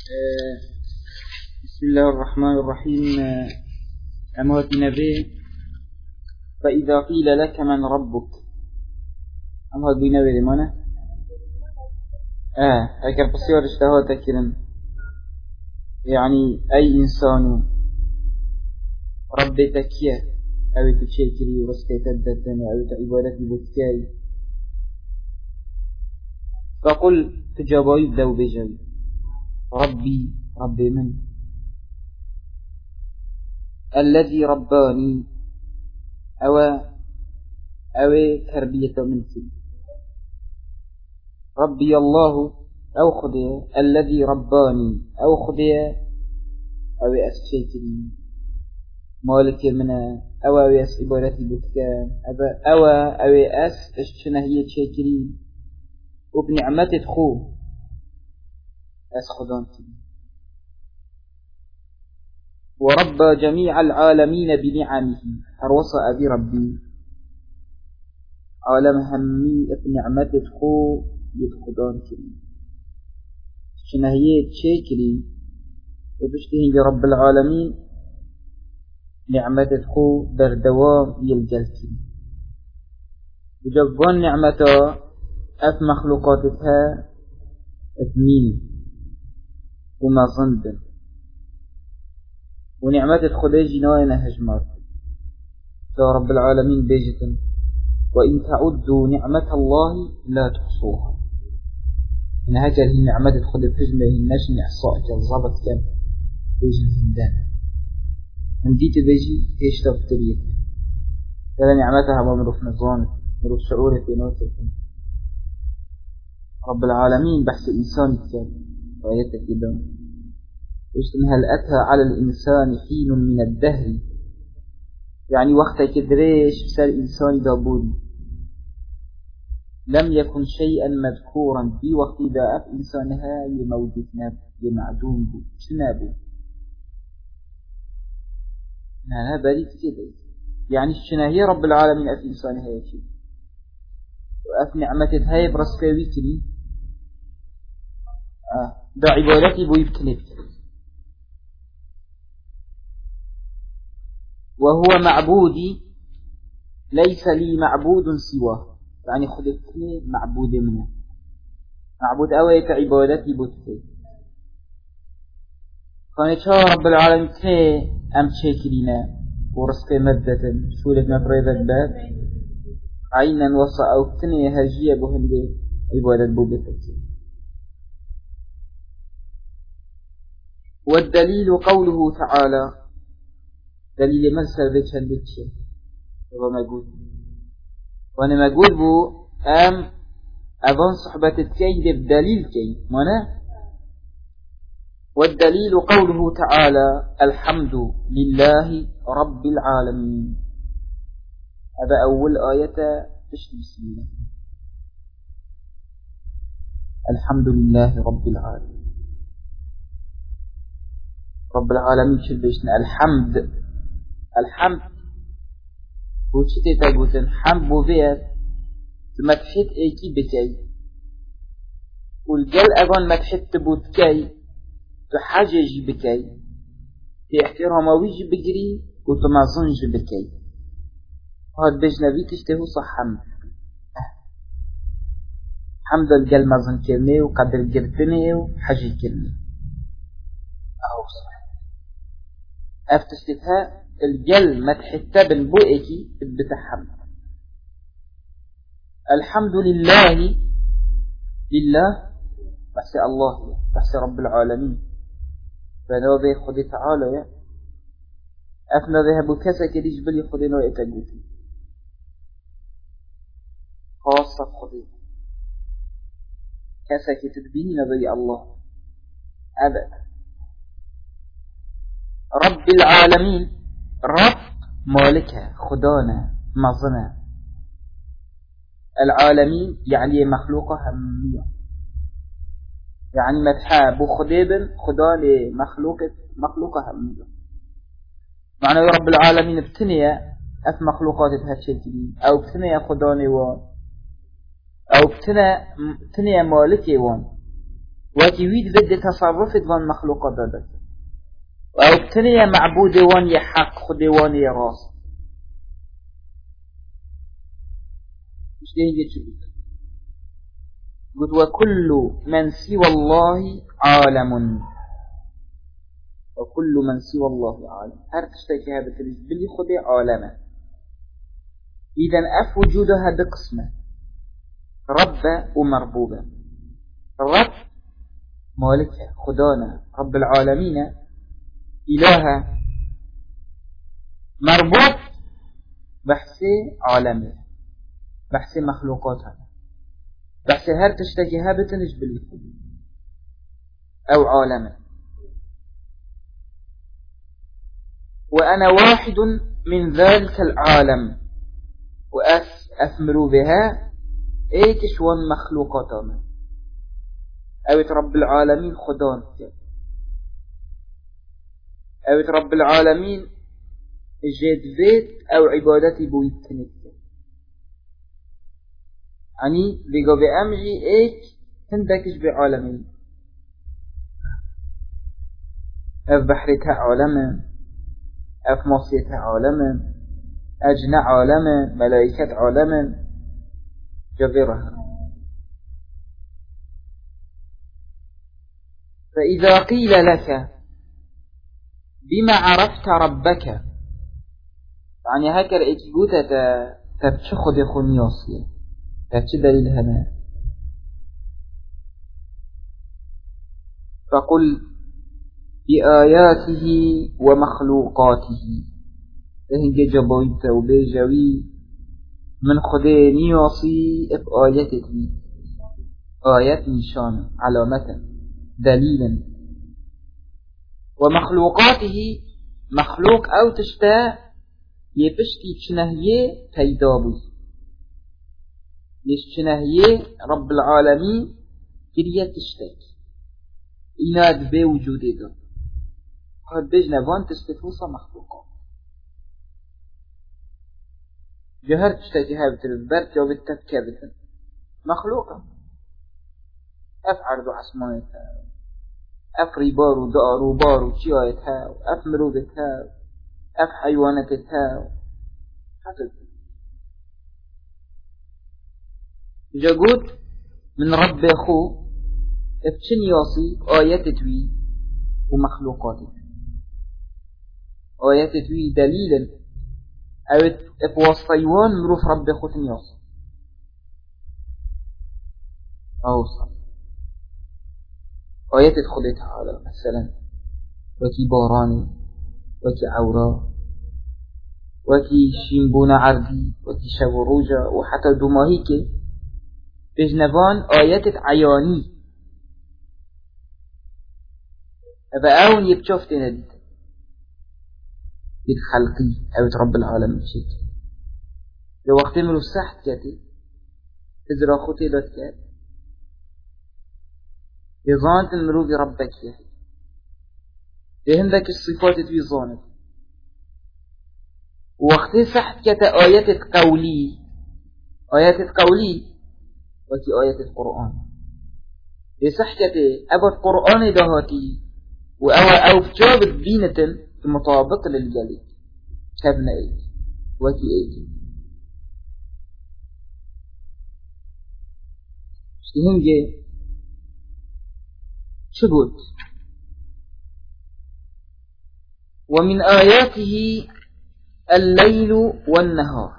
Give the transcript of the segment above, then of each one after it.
بسم الله الرحمن الرحيم. أموات نبي فإذا قيل لك من ربك أموات بنبي لماذا أكر بصير اشتهى تكرن يعني أي إنسان ربي تكيه أو تشكري وسكي تدتن أو تعبادتي بسكاي فقل تجابي بدو بجاي ربي من الذي رباني أو تربية منك ربي الله أو خذي الذي رباني أو خذي أو أسشيتني مالك من أو أس إبارتي بكان أو أس اشتنهية شاكرين وبنعمة تخو أس خدانتي ورب جميع العالمين بنعمه أروصى أبي ربي عالم همي بنعمة تخو يتخدانتي اشتنهية شاكرين وبشتهي رب العالمين نعمة تخو بردوام يلجلتي بجبان نعمة أف مخلوقاتها اثمين وما ظندن ونعمة تخدي جناينا هجمات يا رب العالمين بيجتن وإن تعدوا نعمة الله لا تحصوها إن هكذا هي نعمة تخدي بهجمة هناش نحصائك الضبط كان بيجن زندان هنديت بيجي ايش تفتريت فلا نعمتها ومروف نظامك مروف شعورك ونوتك رب العالمين بحث إنسان كان وآياتك إذا هل أتى على الإنسان حين من الدهر يعني وقت كدريش بسال إنسان دابوري لم يكن شيئا مذكورا في وقت داء إنسانها يموجود يمعدوم بو شنابو هذا بريد كده يعني الشناهية رب العالمين أف إنسانها يشي وأف نعمتها هاي برسكويتني دا عبادتي بو يبكنت وهو معبودي ليس لي معبود سواه يعني خدتني معبود منه معبود أويت عبادتي بوتكي كانت رب العالمين كي أم تشكرنا ورزق مدة شولة مفريضة الباب عينا وصا أو كني هجية بهندي عبادة بوبتك والدليل قوله تعالى دليل من سربتش هندتش هو مقول وانا مقول بو أظن صحبة الكين دي بدليل كي مانا والدليل قوله تعالى الحمد لله رب العالمين هذا أول آية تشتي بسم الله الحمد لله رب العالمين رب العالمين شلبشنا الحمد وشتي تقولن حمد بوفيت تمتحت ايكي بكي والجل اغان متحت تبوتكي تحاجج بكي تحترم ويج بجري وتمازنج بكي هاد بجنبي تشتهو صح حمد الجل مازن كرني وقدر جرتني وحاجي كرني اهو صح افتشتها الجل متحت بالبوئكي بتحمد الحمد لله بحث الله بحث رب العالمين فنوضي خدي تعالى يا أفنى ذهبوا كسا كديش بلي خدي نوئي تقوتي خاصة خدي كسا كتدبيني نبي الله أبدا رب العالمين رب مالكها خدانا مظنة العالمين يعني مخلوقها همية يعني متحاب وخديبا خدا مخلوقها همية معنى رب العالمين ابتنية أف مخلوقات هاتشيكي أو ابتنية خداني وان أو ابتنية مالكي وان وكي ويد بده تصرفت وان مخلوقات دادك أو بتنية معبود وان يحق خد وان يراس مش دين يجب قلت وكل من سوى الله عالم وكل من سوى الله عالم هر تشتكي هذا تريد بلي خدي عالمه إذن أف وجودها بقسمه رب ومربوبة الرب مالك خدانا رب العالمين إله مربوط بحثي عالمي بحثي مخلوقاتها بحثي هر تشتكي هذا تنج بلي خدي أو عالمه وأنا واحد من ذلك العالم وأثمر بها ايكش وان مخلوقاتنا اوت رب العالمين خدان اوت رب العالمين جد بيت او عبادتي بويتنك يعني بيقو بأمجي ايك هندكش بعالمين اف بحرتها عالما اف مصيتها عالما اجنع عالما ملائكة عالما جبرها فإذا قيل لك بما عرفت ربك يعني هكذا اتقوت تبتشخد خنياصية تبتدل الهنا فقل بآياته ومخلوقاته فهنجي جبويت وبيجوي من خدي نياصي اف آياتي آيات نشان علامة دليلا ومخلوقاته مخلوق او تشتا يبشتي تشنهيه تيدابوي يشتنهيه رب العالمين كريا تشتاك إناد بوجوده ده قد بجنا وان تستفوصة مخلوقات جهر تشتاكي هاي بتربرت أو بالتفكير مخلوقة أف عرض عصمانتها أف ريبار ودار وبار وشيايتها أف مروبتها أف حيوانتها حتى جاقود من رب أخوه افتشن ياصي آيات توي ومخلوقات آيات توي دليلا أو افوصيوان مروف رب أخوه ياصي أوصل آيات تدخل تعالى مثلا وكي باراني وكي عورا وكي شيمبون عردي وكي شوروجا وحتى دماهيك بجنبان آيات عياني أبقاون يبشوفت نديد بالخلقي أو رب العالمين شيء لو وقت منو السحت كاتي تزرى خوتي دوت كات يظانت المروق ربك يحي يهندك الصفات في ظانت وقت سحت كاتا آيات قولي وكي آيات القرآن يسحت كاتا أبا القرآن دهاتي أو بجابت بينة المطابق للجليد كابن ايك وكي ايك اشتهنجي شبوت ومن آياته الليل والنهار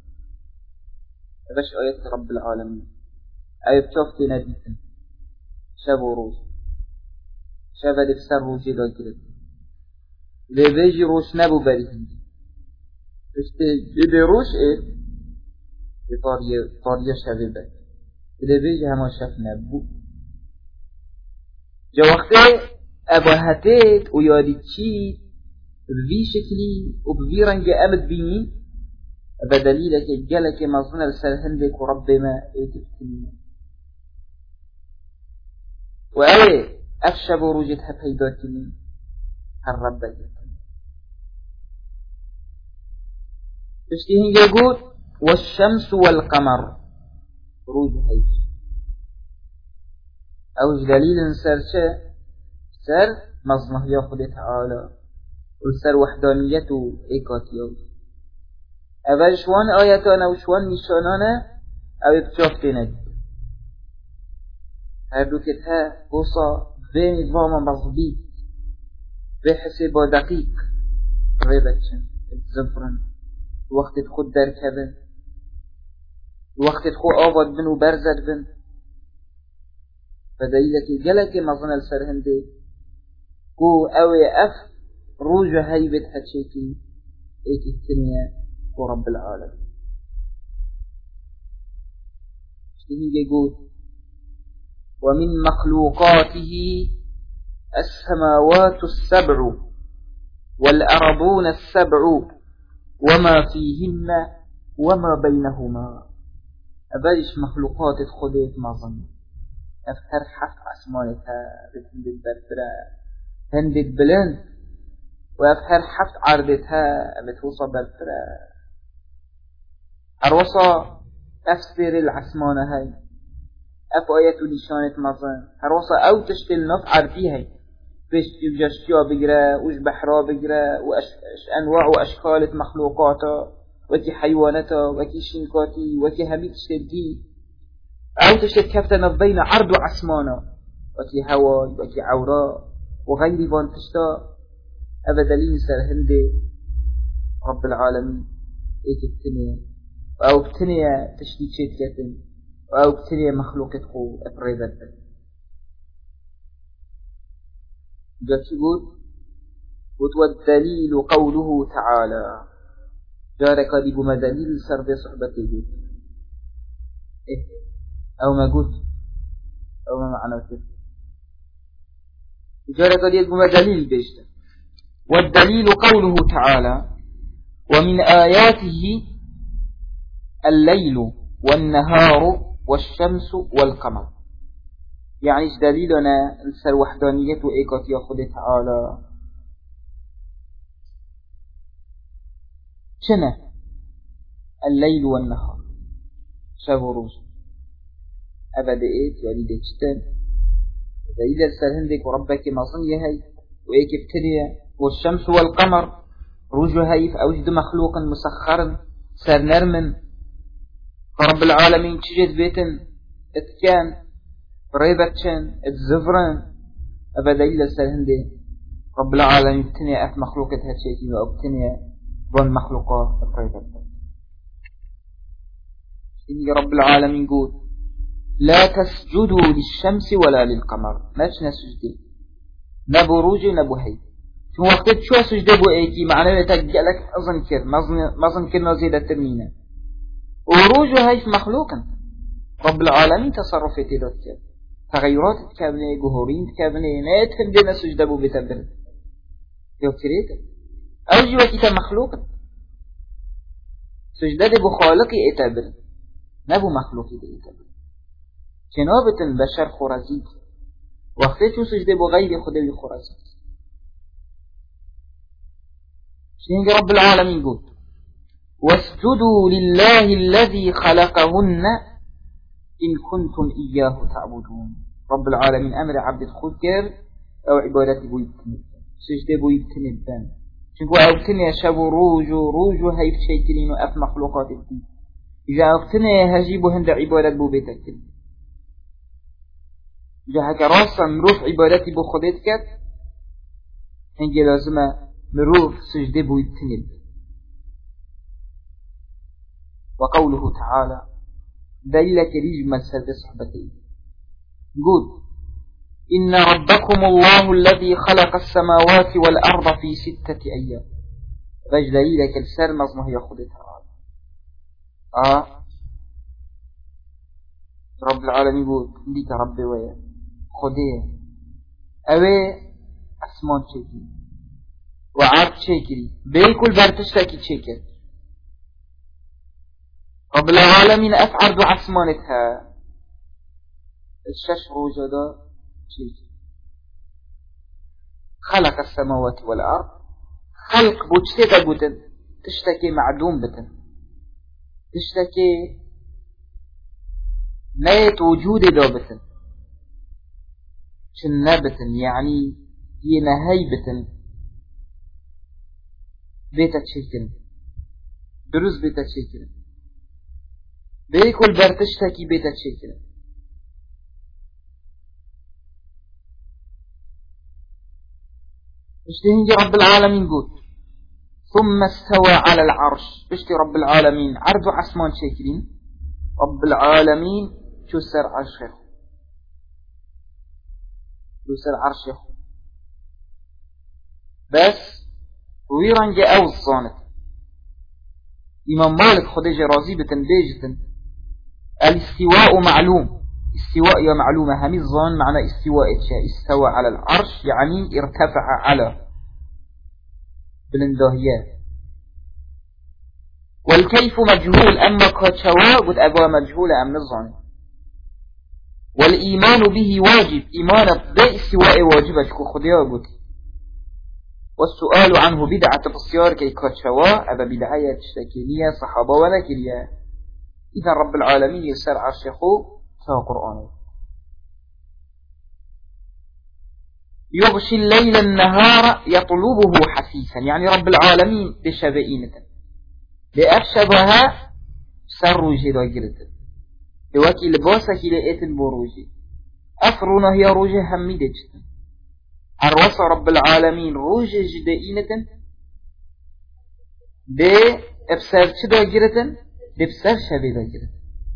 باش آيات رب العالمين آيات شوفتي نديتن شابو روش شابا دفسر روشي دا كرد لبيجي روش نبو بريهن اشتي روش ايه بطارية شابي بك لبيجي هما شاف نبو جا وقتی اباهتت و یادی چی بوی شکلی و بوی رنگ امد بینی بدلیل که جلک مظنه بسر هندک و رب ما ایتفتنی و اوه افشب و روجتها پیداتنی هر رب ایتفتنی تشتی هنگه گود والشمس والقمر روج حيث اوش دليل سر چه؟ سر مظنه خود تعالى وسر وحدانيته ايكاتيو اول شوان آياتانا وشوان نشانانا او بجافتنا هر دو كتها بوصا بين نظام مضبيط بحسب دقيق ريبتشن الزفرن وقت خود در كبن وقت خو آباد بن و برزد بن فدليلك جلك مظن السرهندي قو اوي اف روج هيبت هتشيكي ايكي الدنيا ورب العالمين اشتهي يقول ومن مخلوقاته السماوات السبع والأرضون السبع وما فيهن وما بينهما أبالش مخلوقات خديت مظن أفتر حف أسمانتها بتندد برفرا هندد بلند وأفتر حف عرضتها بتوصى برفرا أروصى أفسر العسمان هاي أف آيات نشانة مظن أروصى أو تشتل نف عرفيها فيش جشتيا بقرا وش بحرا بقرا وأش أنواع وأشكال مخلوقاتا وكي حيواناتا وكي شنكاتي وكي هميك تشتدي أو تشتد كفتنا بين عرض وعسمانا وكي هوا وكي عورا وغير بان تشتا أبدالين سرهندي رب العالمين إيك التنية أو بتنية تشتي تشتكتن أو بتنية مخلوقة خو أفريدت جاءت يقول والدليل قوله تعالى جارك دي بما دليل سرد صحبتي قلت إيه أو ما قلت أو ما معنى كيف جارك دي بما دليل بيشت والدليل قوله تعالى ومن آياته الليل والنهار والشمس والقمر يعني ايش دليلنا نسر وحدانيته ايكات ياخد تعالى شنه الليل والنهار شب وروز أبدا إيت يعني ديشتن دليل السرهندك وربك مصنية هاي وإيك ابتلية والشمس والقمر روجه هاي فأوجد مخلوقا مسخرا سر نرمن فرب العالمين تجد بيتن اتكان ريبتشن الزفرن أبدا إلا السرهندي رب العالمين ابتنية أف مخلوقة هاتشيكي وابتنية بون مخلوقات الريبتشن إني رب العالمين يقول لا تسجدوا للشمس ولا للقمر ماش نسجدي نبو روجي نبو هي شو وقتت شو سجدي بو ايكي معناه يتجعلك أظن كر مظن كر نزيد الترمينة وروجه هاي في مخلوقا رب العالمين تصرفت ذاتك تغيرات تكابني جهورين تكابني نات هندنا سجدي بو بتبرد يو كريت أوجي وكيتا مخلوقا سجدي بو خالقي اتبرد نبو مخلوقي دي اتبرد جنابة البشر خرزيت وقتتو سجده بغير خدوي خرزيت شنين رب العالمين يقول واسجدوا لله الذي خلقهن إن كنتم إياه تعبدون رب العالمين أمر عبد الخذكر أو عبادتي بويبتنب سجده بويبتنب شنكو أوبتني شابو روجو هيف شيكرين وأف مخلوقات الدين إذا أوبتني هجيبو هند عبادت بو بيتك جهك راسا مروف عبادتي بو خديت كت هنجي لازمه مروف سجده بو يتنب وقوله تعالى دليلك ريج مسد صحبتي قول إن ربكم الله الذي خلق السماوات والأرض في 6 أيام رج دليلك السر مظنه يخدي تعالى رب العالمين يقول ليك ربي ويا خديه اوه اسمان چکری و عرض چکری بالکل برتشتاکی چکر رب العالمين افعرض عسمانتها الشش روجدا چکر خلق السماوات والارض خلق بوجتك بوتن تشتكي معدوم بتن تشتكي نيت وجود دابتن شنبتن يعني ينهيبتن بيتا تشكل دروز بيتا تشكل بيكل برتشتكي بيتا تشكل اشتهنجي رب العالمين قول ثم استوى على العرش اشتي رب العالمين عرض عسمان شاكرين رب العالمين شو سر عرشه شو سر عرشه بس ويران جاء أو الصانت إمام مالك خديجة راضي بتنبيجة الاستواء معلوم استواء يا معلومة همي الظان معنى استواء استوى على العرش يعني ارتفع على بالنداهيات والكيف مجهول أما كاتشوا قد أبوا مجهول أم الظان والإيمان به واجب إيمان باستواء واجبك خديا قد والسؤال عنه بدعة بصيار كي كاتشوا أبا بدعية تشتكينية صحابة ولا كليا إذا رب العالمين يسر عرشه تا قرآن يغشي الليل النهار يطلبه حثيثا يعني رب العالمين بشبئينة لأفشبها سر روجي راجرة لوكي لباسك لقيت البروجي أفرنا هي روجي همي دجتا الرسى رب العالمين روجي جدئينة بأبسار شدا جرة بأبسار شبه جرة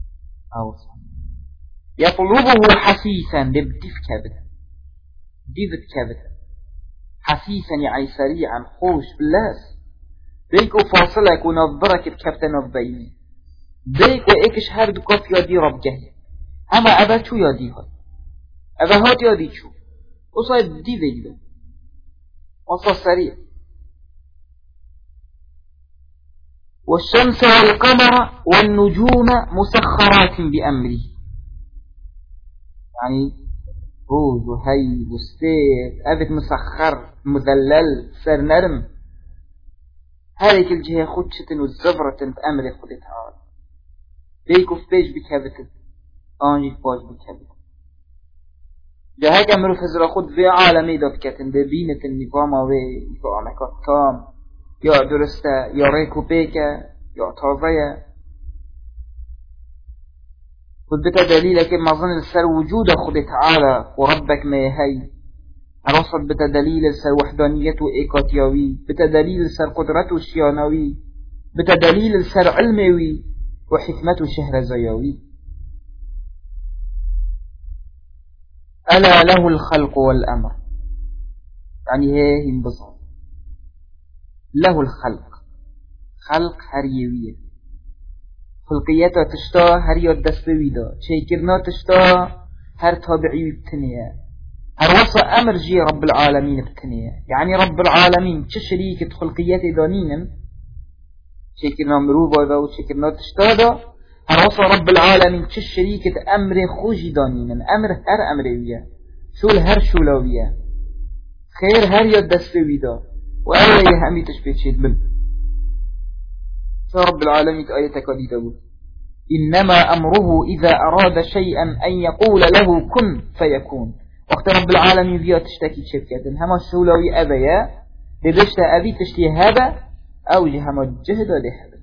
يطلبه حثيثا لبدف كبتا ديفت كبتا حثيثا يعني سريعا خوش باللاس بيكو فاصلك ونظرك بكبتا نظبيني بيكو ايكش هرد كف يدي رب جهي اما ابا شو يدي هاي ابا هات يدي شو وصايد دي بيجده وصا سريع والشمس والقمر والنجوم مسخرات بأمره يعني روز وهي وستير أبت مسخر مذلل سر نرم هذيك الجهة خدشة والزفرة بأمر خد تعالى بيكو في بيج بكابت آنجي باج بكابت جهاك أمرو فزر خد في عالمي دبكتن ببينة النظام ويفعلك التام يا درسته يا ريكو بيكا يا تازية خد بتا دليلك مظن السر وجود خد تعالى وربك ما يهي رصد بتا دليل السر وحدانيته إيكاتياوي بتا دليل السر قدرته الشيانوي بتا دليل السر علموي وحكمته شهر زياوي ألا له الخلق والأمر يعني هي انبسط له الخلق خلق هريوية خلقيته تشتا هريو الدستوي دا شيكرنا تشتا هر تابعي بتنية هر وصى أمر جي رب العالمين بتنية يعني رب العالمين شريكة خلقيته دانين شيكرنا مروبا دا وشيكرنا تشتا دا هر وصى رب العالمين شريكة أمر خوجي دانين أمر هر أمروية شول هر شولوية خير هريو الدستوي دا وأولا يهمي تشبه شيء من فرب العالمين آية كديدة إنما أمره إذا أراد شيئا أن يقول له كن فيكون وقت رب العالمين فيها تشتكي شبكة هما الشولوي أبيا لبشت أبي تشتي هذا أو جهما الجهد لهذا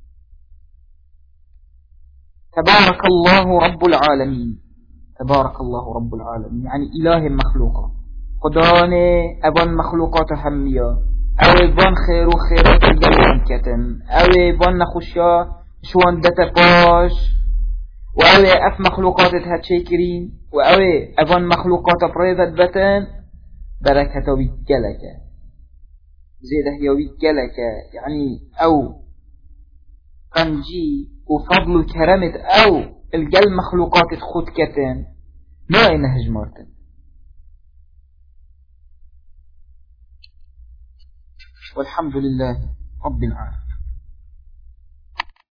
تبارك الله رب العالمين تبارك الله رب العالمين يعني إله المخلوقات خداني أبان مخلوقات همية أو بان خير وخيرات الجلوان كتن أو بان نخشا شوان دتباش وأو أف مخلوقات هاتشيكرين وأو أبان مخلوقات بريدت بتن بركة ويجلك زيده يويجلك يعني أو قنجي وفضل كرمت أو الجل مخلوقات خود كتن ما إنها جمارتن والحمد لله رب العالمين.